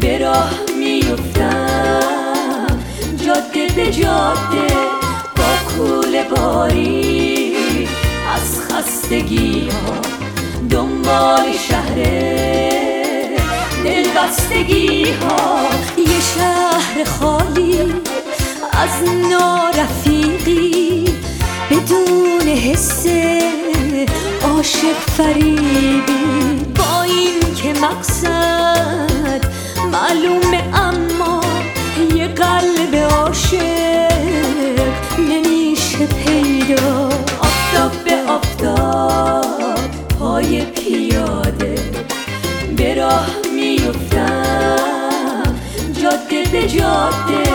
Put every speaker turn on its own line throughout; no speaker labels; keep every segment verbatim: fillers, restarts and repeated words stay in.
به راه میفتم جاده به جاده با کوله باری از خستگی ها دنبال شهر دلبستگی ها. یه شهر خالی از نارفیقی بدون حس عاشق فریبی، با این که مقصد معلومه اما یه قلب عاشق نمیشه پیدا. آفتاب به آفتاب پای پیاده به راه میفتم جاده به جاده.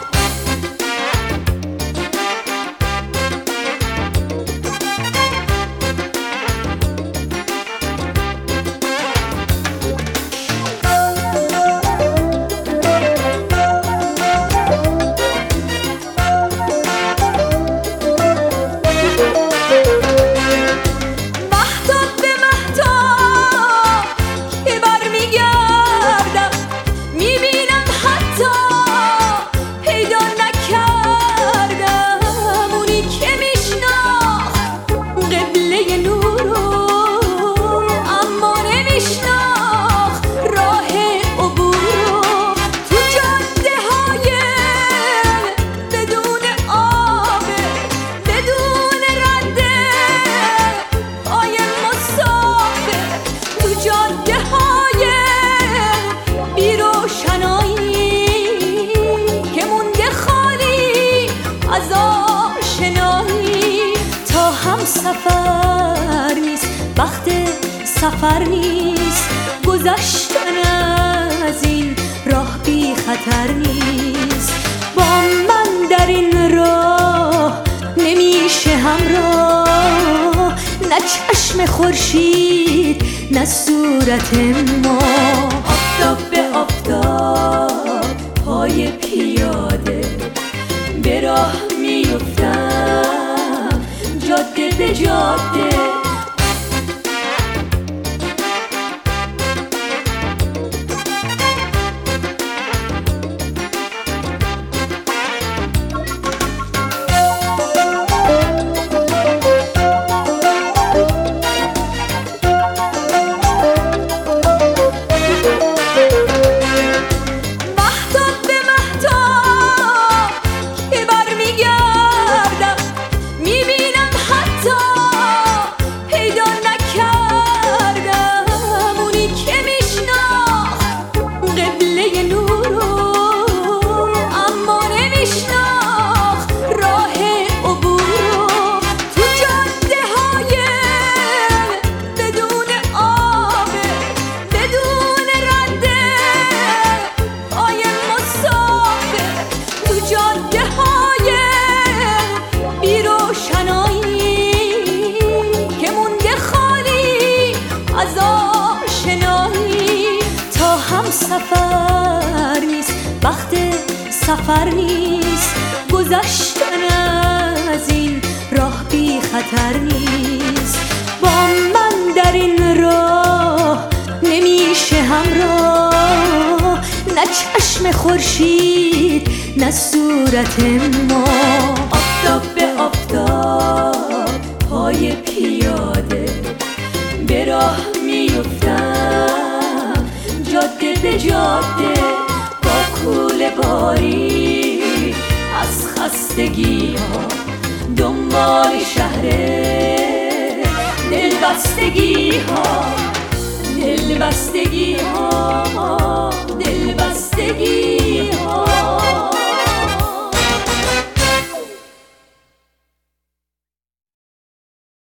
سفر نیست وقت سفر نیست، گذشتن از این راه بی خطر نیست. با من در این راه نمیشه همراه، نه چشم خورشید نه صورت ما. آفتاب به آفتاب پای پیاده به راه میفتم جاده به جاده. سفر نیست وقت سفر نیست، گذشتن از این راه بی خطر نیست. با من در این راه نمیشه همراه، نه چشم خورشید نه صورت ما. آفتاب به آفتاب پای پیاده به راه میفتم جاده به جاده با کوله باری از خستگی ها دنبال شهر دلبستگی ها.